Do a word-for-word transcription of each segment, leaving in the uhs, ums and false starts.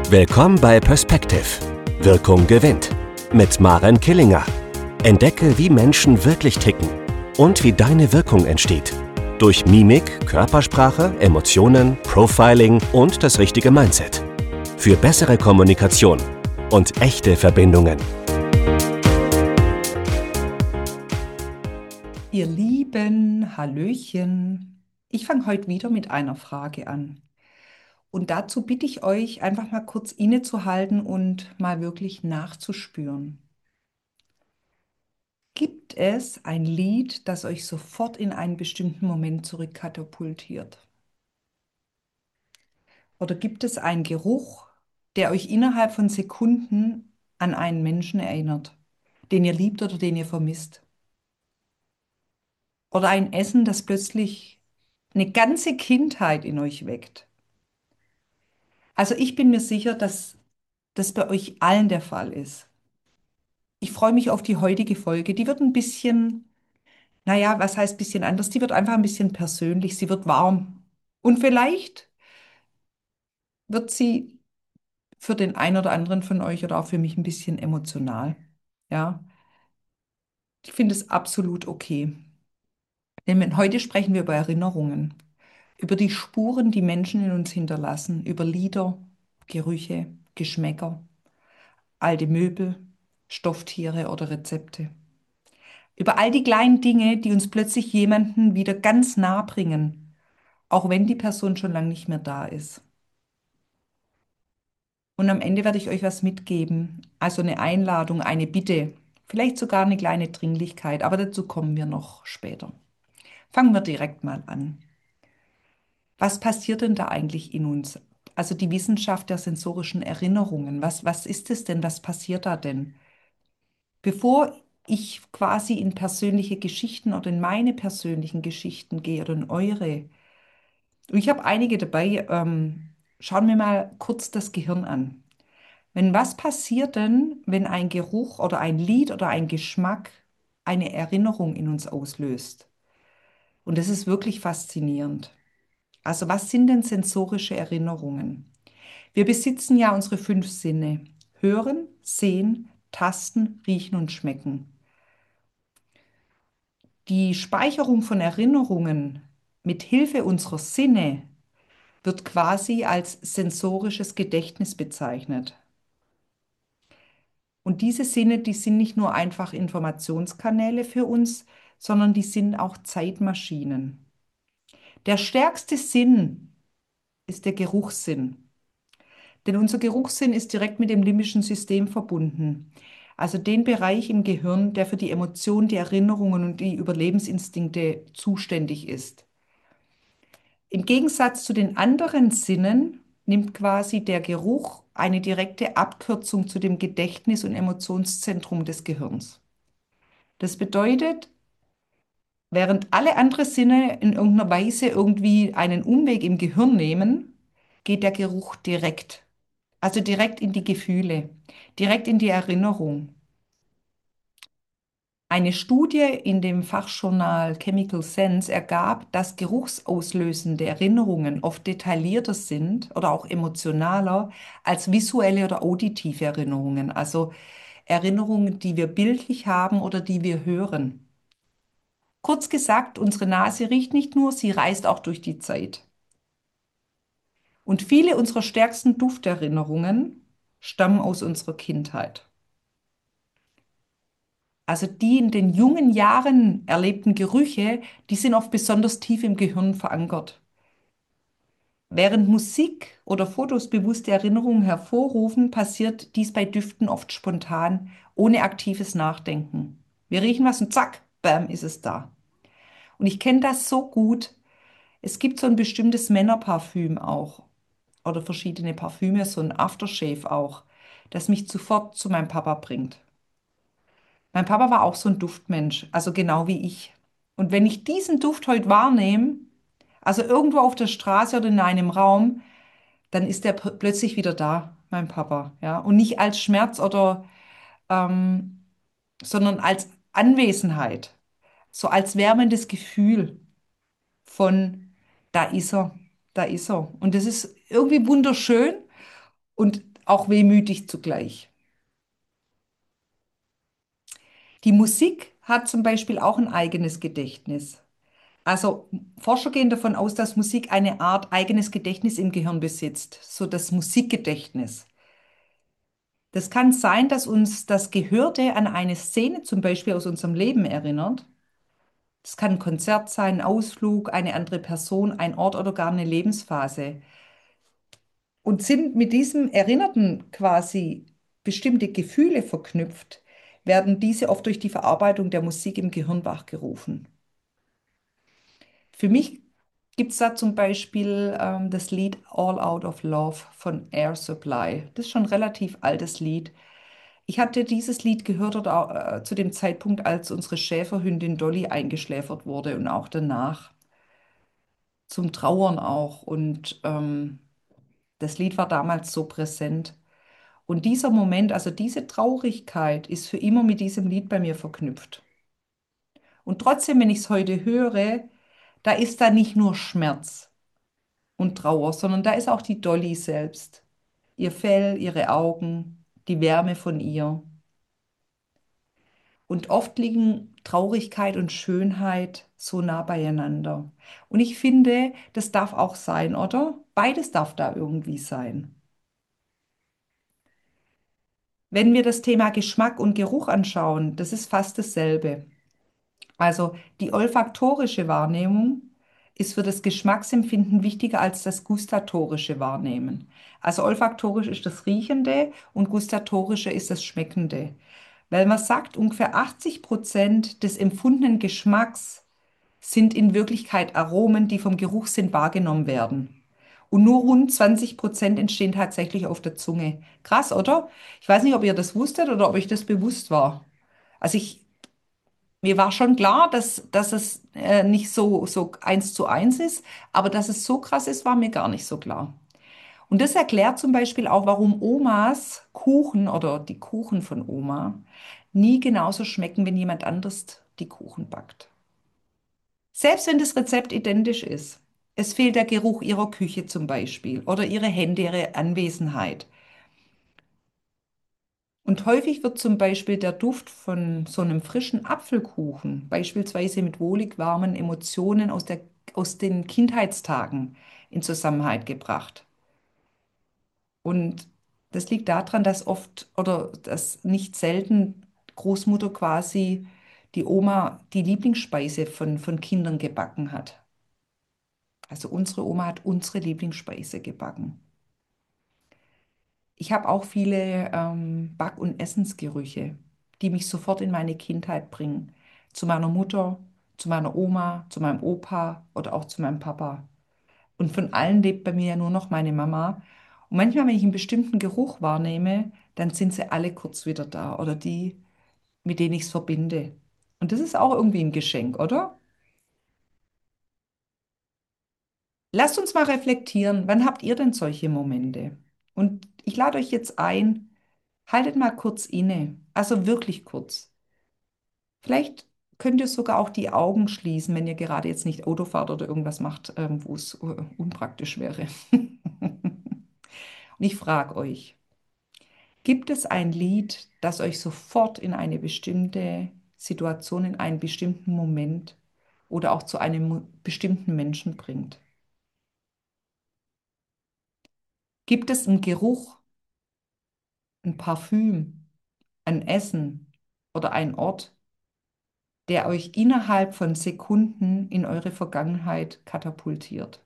Willkommen bei Perspective. Wirkung gewinnt. Mit Maren Killinger. Entdecke, wie Menschen wirklich ticken und wie deine Wirkung entsteht. Durch Mimik, Körpersprache, Emotionen, Profiling und das richtige Mindset. Für bessere Kommunikation und echte Verbindungen. Ihr Lieben, Hallöchen. Ich fange heute wieder mit einer Frage an. Und dazu bitte ich euch, einfach mal kurz innezuhalten und mal wirklich nachzuspüren. Gibt es ein Lied, das euch sofort in einen bestimmten Moment zurückkatapultiert? Oder gibt es einen Geruch, der euch innerhalb von Sekunden an einen Menschen erinnert, den ihr liebt oder den ihr vermisst? Oder ein Essen, das plötzlich eine ganze Kindheit in euch weckt? Also ich bin mir sicher, dass das bei euch allen der Fall ist. Ich freue mich auf die heutige Folge. Die wird ein bisschen, naja, was heißt bisschen anders? Die wird einfach ein bisschen persönlich, sie wird warm. Und vielleicht wird sie für den einen oder anderen von euch oder auch für mich ein bisschen emotional. Ja, ich finde es absolut okay. Denn wenn- heute sprechen wir über Erinnerungen, über die Spuren, die Menschen in uns hinterlassen, über Lieder, Gerüche, Geschmäcker, alte Möbel, Stofftiere oder Rezepte. Über all die kleinen Dinge, die uns plötzlich jemanden wieder ganz nah bringen, auch wenn die Person schon lange nicht mehr da ist. Und am Ende werde ich euch was mitgeben, also eine Einladung, eine Bitte, vielleicht sogar eine kleine Dringlichkeit, aber dazu kommen wir noch später. Fangen wir direkt mal an. Was passiert denn da eigentlich in uns? Also die Wissenschaft der sensorischen Erinnerungen. Was, was ist es denn? Was passiert da denn? Bevor ich quasi in persönliche Geschichten oder in meine persönlichen Geschichten gehe oder in eure, und ich habe einige dabei, ähm, schauen wir mal kurz das Gehirn an. Wenn was passiert denn, wenn ein Geruch oder ein Lied oder ein Geschmack eine Erinnerung in uns auslöst? Und das ist wirklich faszinierend. Also was sind denn sensorische Erinnerungen? Wir besitzen ja unsere fünf Sinne. Hören, sehen, tasten, riechen und schmecken. Die Speicherung von Erinnerungen mit Hilfe unserer Sinne wird quasi als sensorisches Gedächtnis bezeichnet. Und diese Sinne, die sind nicht nur einfach Informationskanäle für uns, sondern die sind auch Zeitmaschinen. Der stärkste Sinn ist der Geruchssinn. Denn unser Geruchssinn ist direkt mit dem limbischen System verbunden. Also den Bereich im Gehirn, der für die Emotionen, die Erinnerungen und die Überlebensinstinkte zuständig ist. Im Gegensatz zu den anderen Sinnen nimmt quasi der Geruch eine direkte Abkürzung zu dem Gedächtnis- und Emotionszentrum des Gehirns. Das bedeutet, während alle anderen Sinne in irgendeiner Weise irgendwie einen Umweg im Gehirn nehmen, geht der Geruch direkt. Also direkt in die Gefühle, direkt in die Erinnerung. Eine Studie in dem Fachjournal Chemical Sense ergab, dass geruchsauslösende Erinnerungen oft detaillierter sind oder auch emotionaler als visuelle oder auditive Erinnerungen, also Erinnerungen, die wir bildlich haben oder die wir hören. Kurz gesagt, unsere Nase riecht nicht nur, sie reist auch durch die Zeit. Und viele unserer stärksten Dufterinnerungen stammen aus unserer Kindheit. Also die in den jungen Jahren erlebten Gerüche, die sind oft besonders tief im Gehirn verankert. Während Musik oder Fotos bewusste Erinnerungen hervorrufen, passiert dies bei Düften oft spontan, ohne aktives Nachdenken. Wir riechen was und zack, bam, ist es da. Und ich kenne das so gut. Es gibt so ein bestimmtes Männerparfüm auch oder verschiedene Parfüme, so ein Aftershave auch, das mich sofort zu meinem Papa bringt. Mein Papa war auch so ein Duftmensch, also genau wie ich. Und wenn ich diesen Duft heute wahrnehme, also irgendwo auf der Straße oder in einem Raum, dann ist der pl- plötzlich wieder da, mein Papa, ja. Und nicht als Schmerz oder, ähm, sondern als Anwesenheit, so als wärmendes Gefühl von, da ist er, da ist er. Und das ist irgendwie wunderschön. Und auch wehmütig zugleich. Die Musik hat zum Beispiel auch ein eigenes Gedächtnis. Also Forscher gehen davon aus, dass Musik eine Art eigenes Gedächtnis im Gehirn besitzt, so das Musikgedächtnis. Das kann sein, dass uns das Gehörte an eine Szene zum Beispiel aus unserem Leben erinnert. Das kann ein Konzert sein, ein Ausflug, eine andere Person, ein Ort oder gar eine Lebensphase. Und sind mit diesem Erinnerten quasi bestimmte Gefühle verknüpft, werden diese oft durch die Verarbeitung der Musik im Gehirn wachgerufen. Für mich gibt es da zum Beispiel ähm, das Lied All Out of Love von Air Supply. Das ist schon ein relativ altes Lied. Ich hatte dieses Lied gehört oder, äh, zu dem Zeitpunkt, als unsere Schäferhündin Dolly eingeschläfert wurde und auch danach, zum Trauern auch. Und ähm, das Lied war damals so präsent. Und dieser Moment, also diese Traurigkeit, ist für immer mit diesem Lied bei mir verknüpft. Und trotzdem, wenn ich es heute höre, da ist da nicht nur Schmerz und Trauer, sondern da ist auch die Dolly selbst. Ihr Fell, ihre Augen, die Wärme von ihr. Und oft liegen Traurigkeit und Schönheit so nah beieinander. Und ich finde, das darf auch sein, oder? Beides darf da irgendwie sein. Wenn wir das Thema Geschmack und Geruch anschauen, das ist fast dasselbe. Also die olfaktorische Wahrnehmung ist für das Geschmacksempfinden wichtiger als das gustatorische Wahrnehmen. Also olfaktorisch ist das Riechende und gustatorische ist das Schmeckende. Weil man sagt, ungefähr achtzig Prozent des empfundenen Geschmacks sind in Wirklichkeit Aromen, die vom Geruchssinn wahrgenommen werden. Und nur rund zwanzig Prozent entstehen tatsächlich auf der Zunge. Krass, oder? Ich weiß nicht, ob ihr das wusstet oder ob euch das bewusst war. Also ich, mir war schon klar, dass, dass es äh, nicht so, so eins zu eins ist, aber dass es so krass ist, war mir gar nicht so klar. Und das erklärt zum Beispiel auch, warum Omas Kuchen oder die Kuchen von Oma nie genauso schmecken, wenn jemand anderes die Kuchen backt. Selbst wenn das Rezept identisch ist. Es fehlt der Geruch ihrer Küche zum Beispiel oder ihre Hände, ihre Anwesenheit. Und häufig wird zum Beispiel der Duft von so einem frischen Apfelkuchen, beispielsweise mit wohlig warmen Emotionen aus der, aus den Kindheitstagen, in Zusammenhang gebracht. Und das liegt daran, dass oft oder dass nicht selten Großmutter quasi die Oma die Lieblingsspeise von, von Kindern gebacken hat. Also unsere Oma hat unsere Lieblingsspeise gebacken. Ich habe auch viele ähm, Back- und Essensgerüche, die mich sofort in meine Kindheit bringen. Zu meiner Mutter, zu meiner Oma, zu meinem Opa oder auch zu meinem Papa. Und von allen lebt bei mir ja nur noch meine Mama. Und manchmal, wenn ich einen bestimmten Geruch wahrnehme, dann sind sie alle kurz wieder da oder die, mit denen ich es verbinde. Und das ist auch irgendwie ein Geschenk, oder? Lasst uns mal reflektieren, wann habt ihr denn solche Momente? Und ich lade euch jetzt ein, haltet mal kurz inne, also wirklich kurz. Vielleicht könnt ihr sogar auch die Augen schließen, wenn ihr gerade jetzt nicht Auto fahrt oder irgendwas macht, ähm, wo es äh, unpraktisch wäre. Und ich frage euch, gibt es ein Lied, das euch sofort in eine bestimmte Situation, in einen bestimmten Moment oder auch zu einem mo- bestimmten Menschen bringt? Gibt es einen Geruch, ein Parfüm, ein Essen oder ein Ort, der euch innerhalb von Sekunden in eure Vergangenheit katapultiert?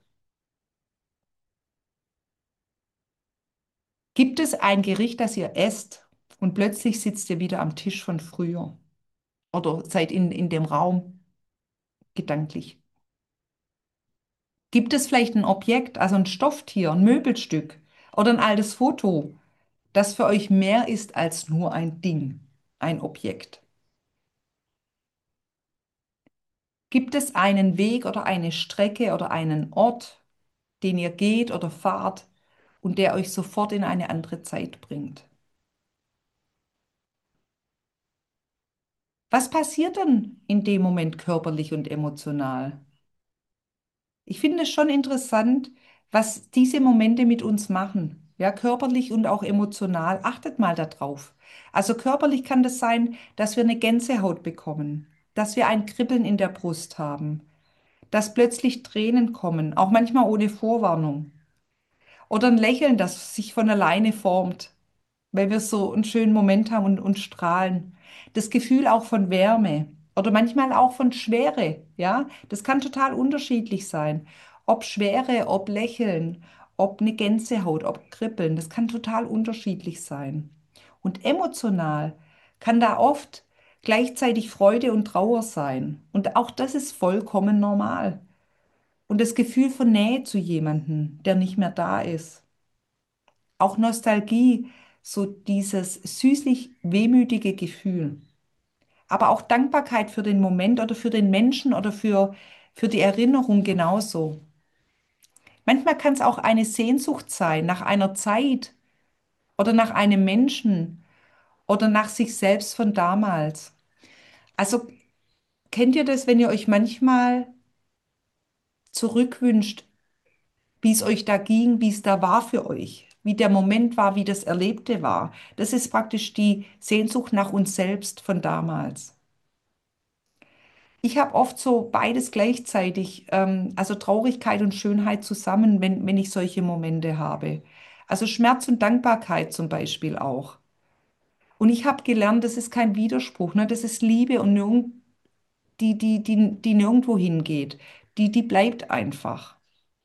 Gibt es ein Gericht, das ihr esst und plötzlich sitzt ihr wieder am Tisch von früher oder seid in, in dem Raum gedanklich? Gibt es vielleicht ein Objekt, also ein Stofftier, ein Möbelstück oder ein altes Foto, das für euch mehr ist als nur ein Ding, ein Objekt? Gibt es einen Weg oder eine Strecke oder einen Ort, den ihr geht oder fahrt und der euch sofort in eine andere Zeit bringt? Was passiert denn in dem Moment körperlich und emotional? Ich finde es schon interessant, was diese Momente mit uns machen. ja, körperlich und auch emotional. Achtet mal darauf. Also körperlich kann das sein, dass wir eine Gänsehaut bekommen, dass wir ein Kribbeln in der Brust haben, dass plötzlich Tränen kommen, auch manchmal ohne Vorwarnung. Oder ein Lächeln, das sich von alleine formt, weil wir so einen schönen Moment haben und, und strahlen. Das Gefühl auch von Wärme oder manchmal auch von Schwere, ja, das kann total unterschiedlich sein. Ob Schwere, ob Lächeln, ob eine Gänsehaut, ob Kribbeln, das kann total unterschiedlich sein. Und emotional kann da oft gleichzeitig Freude und Trauer sein. Und auch das ist vollkommen normal. Und das Gefühl von Nähe zu jemandem, der nicht mehr da ist. Auch Nostalgie, so dieses süßlich wehmütige Gefühl. Aber auch Dankbarkeit für den Moment oder für den Menschen oder für, für die Erinnerung genauso. Manchmal kann es auch eine Sehnsucht sein nach einer Zeit oder nach einem Menschen oder nach sich selbst von damals. Also kennt ihr das, wenn ihr euch manchmal zurückwünscht, wie es euch da ging, wie es da war für euch, wie der Moment war, wie das Erlebte war? Das ist praktisch die Sehnsucht nach uns selbst von damals. Ich habe oft so beides gleichzeitig, ähm, also Traurigkeit und Schönheit zusammen, wenn, wenn ich solche Momente habe. Also Schmerz und Dankbarkeit zum Beispiel auch. Und ich habe gelernt, das ist kein Widerspruch, ne? Das ist Liebe und nirgend, die, die, die, die nirgendwo hingeht. Die, die bleibt einfach.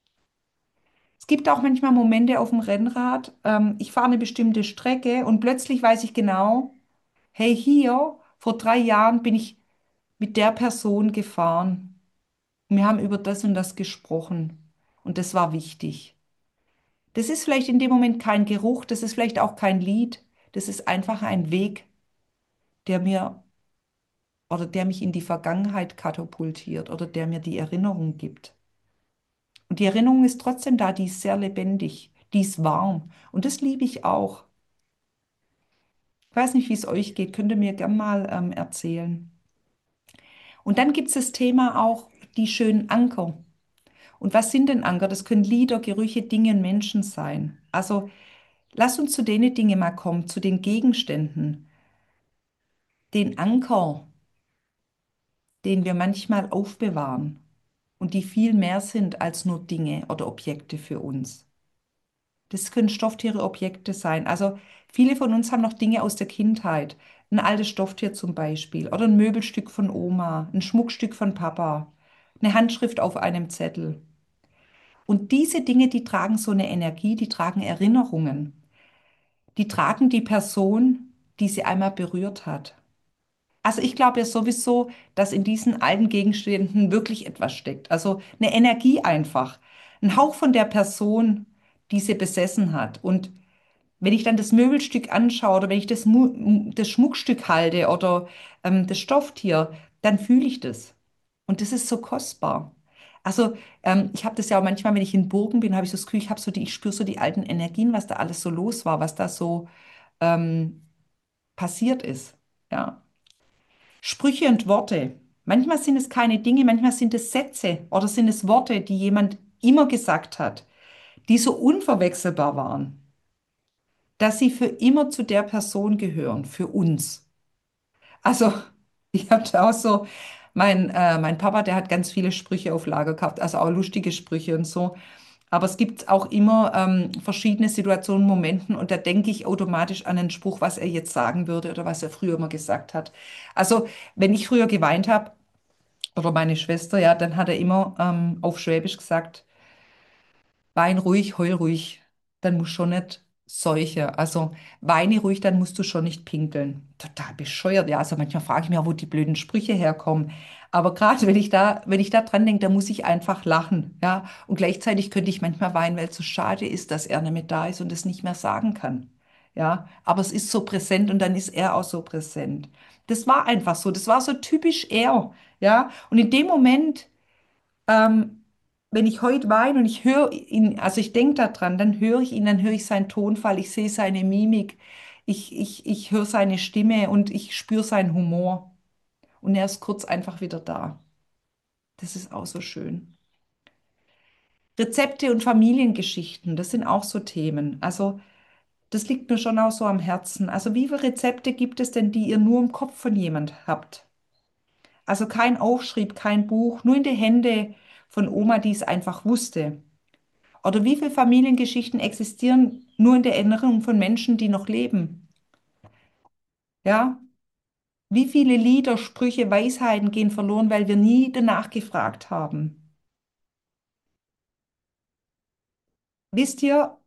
Es gibt auch manchmal Momente auf dem Rennrad, ähm, ich fahre eine bestimmte Strecke und plötzlich weiß ich genau, hey, hier, vor drei Jahren bin ich mit der Person gefahren. Und wir haben über das und das gesprochen. Und das war wichtig. Das ist vielleicht in dem Moment kein Geruch, das ist vielleicht auch kein Lied, das ist einfach ein Weg, der mir oder der mich in die Vergangenheit katapultiert oder der mir die Erinnerung gibt. Und die Erinnerung ist trotzdem da, die ist sehr lebendig, die ist warm. Und das liebe ich auch. Ich weiß nicht, wie es euch geht, könnt ihr mir gern mal ähm, erzählen. Und dann gibt es das Thema auch die schönen Anker. Und was sind denn Anker? Das können Lieder, Gerüche, Dinge, Menschen sein. Also lass uns zu den Dingen mal kommen, zu den Gegenständen. Den Anker, den wir manchmal aufbewahren und die viel mehr sind als nur Dinge oder Objekte für uns. Das können Stofftiere, Objekte sein. Also viele von uns haben noch Dinge aus der Kindheit. Ein altes Stofftier zum Beispiel oder ein Möbelstück von Oma, ein Schmuckstück von Papa, eine Handschrift auf einem Zettel. Und diese Dinge, die tragen so eine Energie, die tragen Erinnerungen. Die tragen die Person, die sie einmal berührt hat. Also ich glaube ja sowieso, dass in diesen alten Gegenständen wirklich etwas steckt. Also eine Energie einfach. Ein Hauch von der Person, die sie besessen hat. Und wenn ich dann das Möbelstück anschaue oder wenn ich das, Mu das Schmuckstück halte oder ähm, das Stofftier, dann fühle ich das. Und das ist so kostbar. Also ähm, ich habe das ja auch manchmal, wenn ich in Burgen bin, habe ich so das Gefühl, ich habe so die, ich spüre so die alten Energien, was da alles so los war, was da so ähm, passiert ist. Ja. Sprüche und Worte. Manchmal sind es keine Dinge, manchmal sind es Sätze oder sind es Worte, die jemand immer gesagt hat, die so unverwechselbar waren, dass sie für immer zu der Person gehören, für uns. Also, ich habe da auch so, mein, äh, mein Papa, der hat ganz viele Sprüche auf Lager gehabt, also auch lustige Sprüche und so. Aber es gibt auch immer ähm, verschiedene Situationen, Momenten und da denke ich automatisch an einen Spruch, was er jetzt sagen würde oder was er früher mal gesagt hat. Also, wenn ich früher geweint habe, oder meine Schwester, ja, dann hat er immer ähm, auf Schwäbisch gesagt, wein ruhig, heul ruhig, dann musst du schon nicht seuche. Also weine ruhig, dann musst du schon nicht pinkeln. Total bescheuert, ja. Also manchmal frage ich mich auch, wo die blöden Sprüche herkommen. Aber gerade wenn ich da, wenn ich da dran denke, da muss ich einfach lachen, ja. Und gleichzeitig könnte ich manchmal weinen, weil es so schade ist, dass er nicht mehr da ist und es nicht mehr sagen kann. Ja, aber es ist so präsent und dann ist er auch so präsent. Das war einfach so, das war so typisch er, ja. Und in dem Moment, ähm, wenn ich heute weine und ich höre ihn, also ich denke daran, dann höre ich ihn, dann höre ich seinen Tonfall, ich sehe seine Mimik, ich, ich, ich höre seine Stimme und ich spüre seinen Humor. Und er ist kurz einfach wieder da. Das ist auch so schön. Rezepte und Familiengeschichten, das sind auch so Themen. Also das liegt mir schon auch so am Herzen. Also wie viele Rezepte gibt es denn, die ihr nur im Kopf von jemand habt? Also kein Aufschrieb, kein Buch, nur in die Hände von Oma, die es einfach wusste. Oder wie viele Familiengeschichten existieren nur in der Erinnerung von Menschen, die noch leben? Ja? Wie viele Lieder, Sprüche, Weisheiten gehen verloren, weil wir nie danach gefragt haben? Wisst ihr,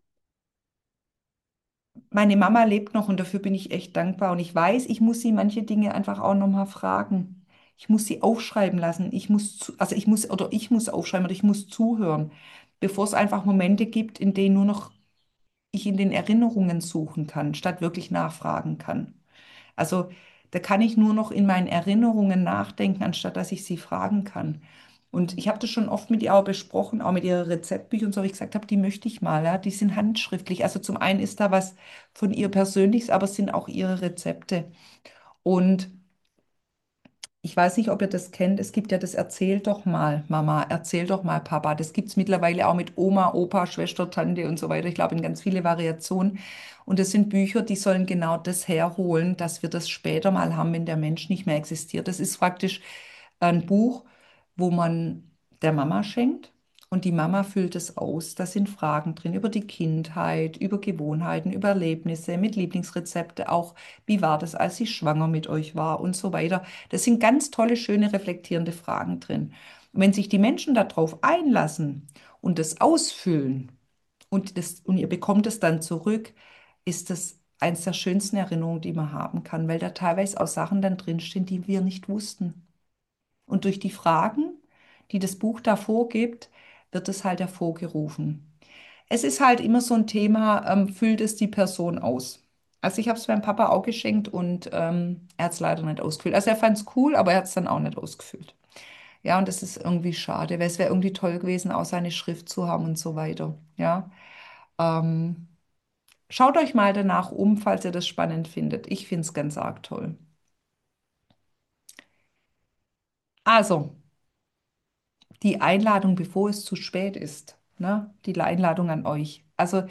meine Mama lebt noch und dafür bin ich echt dankbar. Und ich weiß, ich muss sie manche Dinge einfach auch nochmal fragen. Ich muss sie aufschreiben lassen. Ich muss, zu, also ich muss, oder ich muss aufschreiben oder ich muss zuhören, bevor es einfach Momente gibt, in denen nur noch ich in den Erinnerungen suchen kann, statt wirklich nachfragen kann. Also da kann ich nur noch in meinen Erinnerungen nachdenken, anstatt dass ich sie fragen kann. Und ich habe das schon oft mit ihr auch besprochen, auch mit ihren Rezeptbüchern und so, wie ich gesagt habe, die möchte ich mal, ja, die sind handschriftlich. Also zum einen ist da was von ihr Persönliches, aber es sind auch ihre Rezepte. Und ich weiß nicht, ob ihr das kennt. Es gibt ja das Erzähl doch mal, Mama, erzähl doch mal, Papa. Das gibt es mittlerweile auch mit Oma, Opa, Schwester, Tante und so weiter. Ich glaube, in ganz viele Variationen. Und das sind Bücher, die sollen genau das herholen, dass wir das später mal haben, wenn der Mensch nicht mehr existiert. Das ist praktisch ein Buch, wo man der Mama schenkt. Und die Mama füllt es aus. Da sind Fragen drin über die Kindheit, über Gewohnheiten, über Erlebnisse, mit Lieblingsrezepte, auch wie war das, als sie schwanger mit euch war und so weiter. Das sind ganz tolle, schöne, reflektierende Fragen drin. Und wenn sich die Menschen darauf einlassen und das ausfüllen und, das, und ihr bekommt es dann zurück, ist das eines der schönsten Erinnerungen, die man haben kann, weil da teilweise auch Sachen dann drinstehen, die wir nicht wussten. Und durch die Fragen, die das Buch da vorgibt, wird es halt hervorgerufen. Es ist halt immer so ein Thema, ähm, füllt es die Person aus? Also ich habe es meinem Papa auch geschenkt und ähm, er hat es leider nicht ausgefüllt. Also er fand es cool, aber er hat es dann auch nicht ausgefüllt. Ja, und das ist irgendwie schade, weil es wäre irgendwie toll gewesen, auch seine Schrift zu haben und so weiter. Ja, ähm, schaut euch mal danach um, falls ihr das spannend findet. Ich finde es ganz arg toll. Also, die Einladung, bevor es zu spät ist, ne? Die Einladung an euch. Also,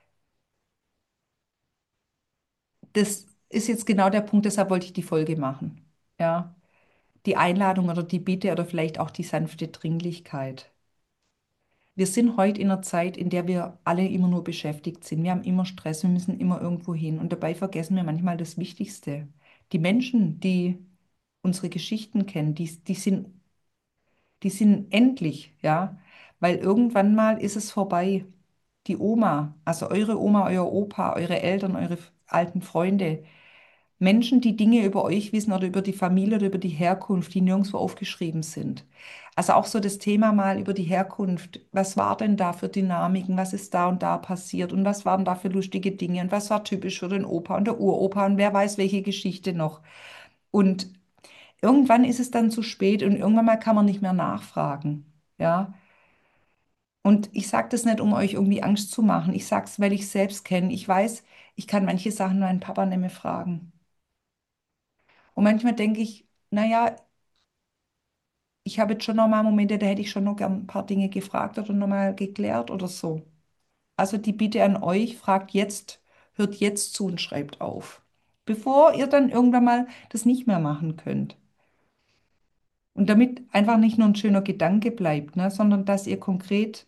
das ist jetzt genau der Punkt, deshalb wollte ich die Folge machen. Ja, die Einladung oder die Bitte oder vielleicht auch die sanfte Dringlichkeit. Wir sind heute in einer Zeit, in der wir alle immer nur beschäftigt sind. Wir haben immer Stress, wir müssen immer irgendwo hin und dabei vergessen wir manchmal das Wichtigste. Die Menschen, die unsere Geschichten kennen, die, die sind, die sind endlich, ja, weil irgendwann mal ist es vorbei. Die Oma, also eure Oma, euer Opa, eure Eltern, eure alten Freunde, Menschen, die Dinge über euch wissen oder über die Familie oder über die Herkunft, die nirgendwo aufgeschrieben sind. Also auch so das Thema mal über die Herkunft. Was war denn da für Dynamiken? Was ist da und da passiert? Und was waren da für lustige Dinge? Und was war typisch für den Opa und der Uropa? Und wer weiß, welche Geschichte noch? Und irgendwann ist es dann zu spät und irgendwann mal kann man nicht mehr nachfragen. Ja. Und ich sage das nicht, um euch irgendwie Angst zu machen. Ich sage es, weil ich es selbst kenne. Ich weiß, ich kann manche Sachen meinen Papa nicht mehr fragen. Und manchmal denke ich, naja, ich habe jetzt schon noch mal Momente, da hätte ich schon noch gern ein paar Dinge gefragt oder noch mal geklärt oder so. Also die Bitte an euch, fragt jetzt, hört jetzt zu und schreibt auf. Bevor ihr dann irgendwann mal das nicht mehr machen könnt. Und damit einfach nicht nur ein schöner Gedanke bleibt, ne, sondern dass ihr konkret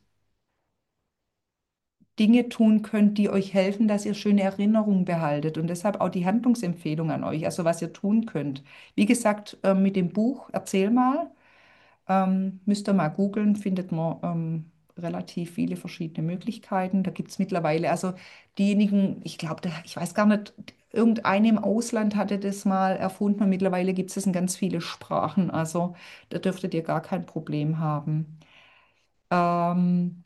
Dinge tun könnt, die euch helfen, dass ihr schöne Erinnerungen behaltet. Und deshalb auch die Handlungsempfehlung an euch, also was ihr tun könnt. Wie gesagt, äh, mit dem Buch, erzähl mal. Ähm, müsst ihr mal googeln, findet man ähm, relativ viele verschiedene Möglichkeiten. Da gibt es mittlerweile, also diejenigen, ich glaube, ich weiß gar nicht, irgendeine im Ausland hatte das mal erfunden und mittlerweile gibt es das in ganz viele Sprachen. Also da dürftet ihr gar kein Problem haben. Ähm,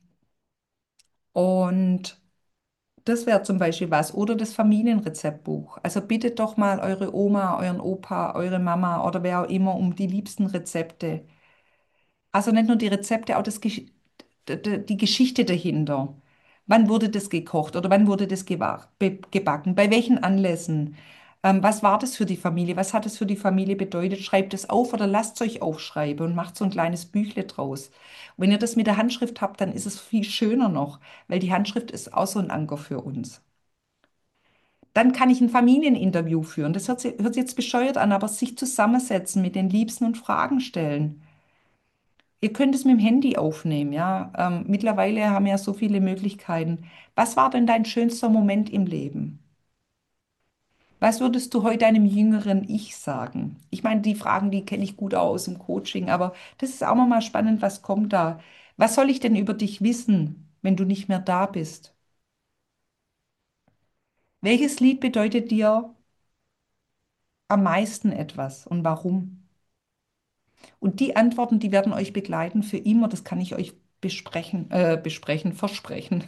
und das wäre zum Beispiel was. Oder das Familienrezeptbuch. Also bittet doch mal eure Oma, euren Opa, eure Mama oder wer auch immer um die liebsten Rezepte. Also nicht nur die Rezepte, auch das, Gesch- d- d- die Geschichte dahinter. Wann wurde das gekocht oder wann wurde das gewa- be- gebacken? Bei welchen Anlässen? Ähm, was war das für die Familie? Was hat es für die Familie bedeutet? Schreibt es auf oder lasst es euch aufschreiben und macht so ein kleines Büchle draus. Und wenn ihr das mit der Handschrift habt, dann ist es viel schöner noch, weil die Handschrift ist auch so ein Anker für uns. Dann kann ich ein Familieninterview führen. Das hört, si- hört sich jetzt bescheuert an, aber sich zusammensetzen mit den Liebsten und Fragen stellen. Ihr könnt es mit dem Handy aufnehmen, ja. Ähm, mittlerweile haben wir ja so viele Möglichkeiten. Was war denn dein schönster Moment im Leben? Was würdest du heute einem jüngeren Ich sagen? Ich meine, die Fragen, die kenne ich gut aus dem Coaching, aber das ist auch mal spannend, was kommt da? Was soll ich denn über dich wissen, wenn du nicht mehr da bist? Welches Lied bedeutet dir am meisten etwas und warum? Und die Antworten, die werden euch begleiten für immer, das kann ich euch besprechen, äh, besprechen, versprechen.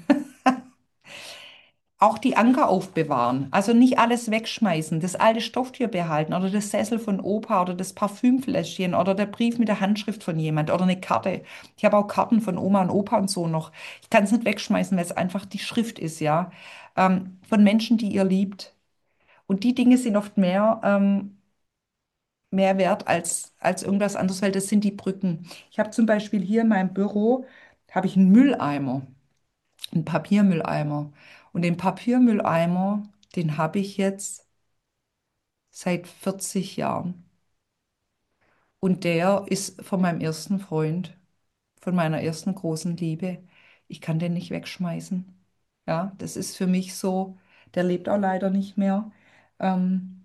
Auch die Anker aufbewahren, also nicht alles wegschmeißen, das alte Stofftür behalten oder das Sessel von Opa oder das Parfümfläschchen oder der Brief mit der Handschrift von jemand oder eine Karte. Ich habe auch Karten von Oma und Opa und so noch. Ich kann es nicht wegschmeißen, weil es einfach die Schrift ist, ja, ähm, von Menschen, die ihr liebt. Und die Dinge sind oft mehr, ähm, mehr wert als, als irgendwas anderes, weil das sind die Brücken. Ich habe zum Beispiel hier in meinem Büro, habe ich einen Mülleimer. Ein Papiermülleimer. Und den Papiermülleimer, den habe ich jetzt seit vierzig Jahren. Und der ist von meinem ersten Freund, von meiner ersten großen Liebe. Ich kann den nicht wegschmeißen. Ja, das ist für mich so, der lebt auch leider nicht mehr. Ähm,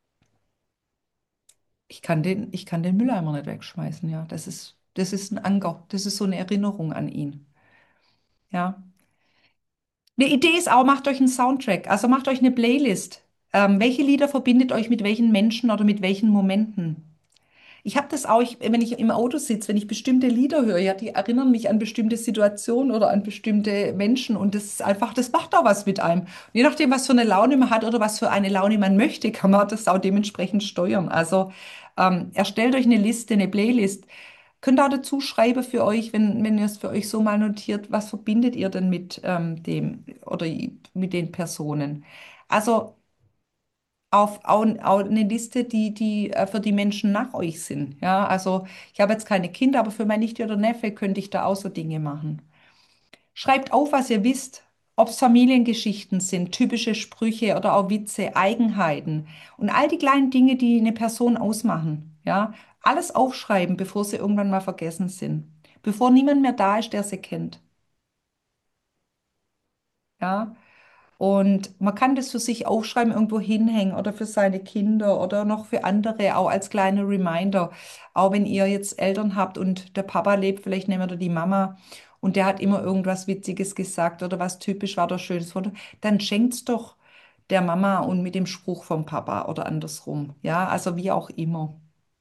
ich kann den, ich kann den Mülleimer nicht wegschmeißen. Ja, das ist, das ist ein Anker. Das ist so eine Erinnerung an ihn. Ja. Eine Idee ist auch, macht euch einen Soundtrack, also macht euch eine Playlist. Ähm, welche Lieder verbindet euch mit welchen Menschen oder mit welchen Momenten? Ich habe das auch, ich, wenn ich im Auto sitze, wenn ich bestimmte Lieder höre, ja, die erinnern mich an bestimmte Situationen oder an bestimmte Menschen und das ist einfach, das macht auch was mit einem. Und je nachdem, was für eine Laune man hat oder was für eine Laune man möchte, kann man das auch dementsprechend steuern. Also ähm, erstellt euch eine Liste, eine Playlist. Könnt auch dazu schreiben für euch, wenn, wenn ihr es für euch so mal notiert, was verbindet ihr denn mit ähm, dem oder mit den Personen? Also auf auch, auch eine Liste, die, die äh, für die Menschen nach euch sind. Ja, also ich habe jetzt keine Kinder, aber für mein Nichte oder Neffe könnte ich da auch so Dinge machen. Schreibt auf, was ihr wisst, ob es Familiengeschichten sind, typische Sprüche oder auch Witze, Eigenheiten und all die kleinen Dinge, die eine Person ausmachen. Ja, alles aufschreiben, bevor sie irgendwann mal vergessen sind, bevor niemand mehr da ist, der sie kennt. Ja. Und man kann das für sich aufschreiben, irgendwo hinhängen oder für seine Kinder oder noch für andere, auch als kleine Reminder. Auch wenn ihr jetzt Eltern habt und der Papa lebt, vielleicht nehmen wir die Mama und der hat immer irgendwas Witziges gesagt oder was typisch war oder schönes Foto, dann schenkt's doch der Mama und mit dem Spruch vom Papa oder andersrum. Ja, also wie auch immer.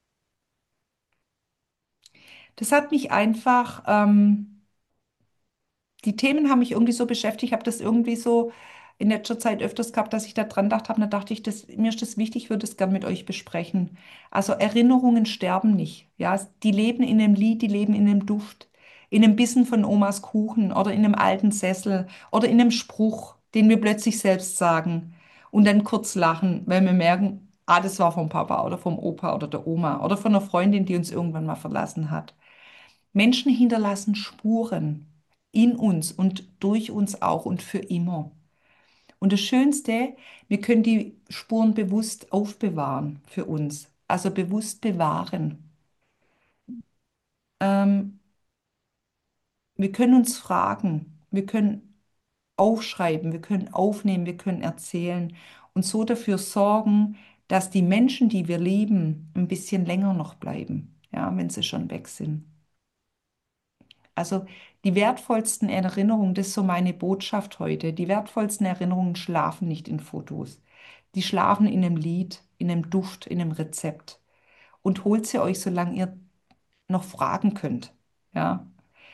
Das hat mich einfach, ähm, die Themen haben mich irgendwie so beschäftigt, ich habe das irgendwie so in letzter Zeit öfters gehabt, dass ich da dran gedacht habe, da dachte ich, das, mir ist das wichtig, ich würde es gerne mit euch besprechen. Also Erinnerungen sterben nicht. Ja, die leben in einem Lied, die leben in einem Duft, in einem Bissen von Omas Kuchen oder in einem alten Sessel oder in einem Spruch, den wir plötzlich selbst sagen und dann kurz lachen, weil wir merken, ah, das war vom Papa oder vom Opa oder der Oma oder von einer Freundin, die uns irgendwann mal verlassen hat. Menschen hinterlassen Spuren in uns und durch uns auch und für immer. Und das Schönste, wir können die Spuren bewusst aufbewahren für uns, also bewusst bewahren. Ähm, wir können uns fragen, wir können aufschreiben, wir können aufnehmen, wir können erzählen und so dafür sorgen, dass die Menschen, die wir lieben, ein bisschen länger noch bleiben, ja, wenn sie schon weg sind. Also die wertvollsten Erinnerungen, das ist so meine Botschaft heute, die wertvollsten Erinnerungen schlafen nicht in Fotos. Die schlafen in einem Lied, in einem Duft, in einem Rezept. Und holt sie euch, solange ihr noch fragen könnt. Ja.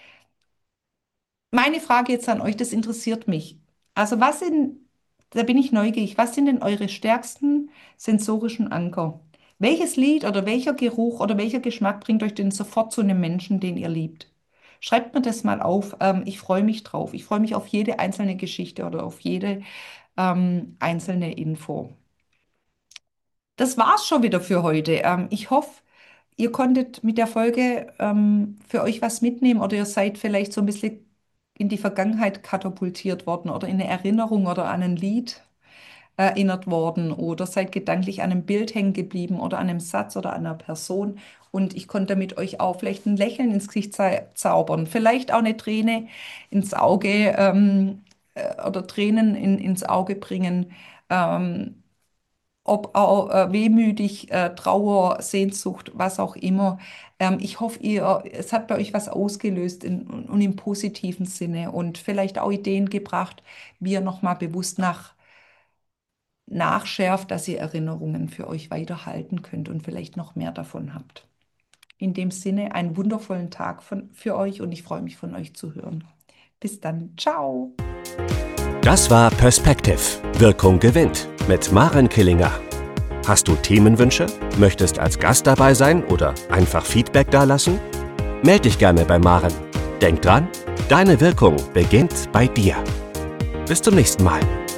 Meine Frage jetzt an euch, das interessiert mich. Also was sind, da bin ich neugierig, was sind denn eure stärksten sensorischen Anker? Welches Lied oder welcher Geruch oder welcher Geschmack bringt euch denn sofort zu einem Menschen, den ihr liebt? Schreibt mir das mal auf. Ähm, ich freue mich drauf. Ich freue mich auf jede einzelne Geschichte oder auf jede ähm, einzelne Info. Das war's schon wieder für heute. Ähm, ich hoffe, ihr konntet mit der Folge ähm, für euch was mitnehmen oder ihr seid vielleicht so ein bisschen in die Vergangenheit katapultiert worden oder in eine Erinnerung oder an ein Lied erinnert worden oder seid gedanklich an einem Bild hängen geblieben oder an einem Satz oder an einer Person. Und ich konnte mit euch auch vielleicht ein Lächeln ins Gesicht zau- zaubern, vielleicht auch eine Träne ins Auge ähm, äh, oder Tränen in, ins Auge bringen. Ähm, ob auch äh, wehmütig, äh, Trauer, Sehnsucht, was auch immer. Ähm, ich hoffe, ihr, es hat bei euch was ausgelöst in, und im positiven Sinne und vielleicht auch Ideen gebracht, wie ihr nochmal bewusst nach, nachschärft, dass ihr Erinnerungen für euch weiterhalten könnt und vielleicht noch mehr davon habt. In dem Sinne, einen wundervollen Tag von, für euch und ich freue mich von euch zu hören. Bis dann, ciao! Das war Perspective. Wirkung gewinnt mit Maren Killinger. Hast du Themenwünsche? Möchtest als Gast dabei sein oder einfach Feedback dalassen? Meld dich gerne bei Maren. Denk dran, deine Wirkung beginnt bei dir. Bis zum nächsten Mal.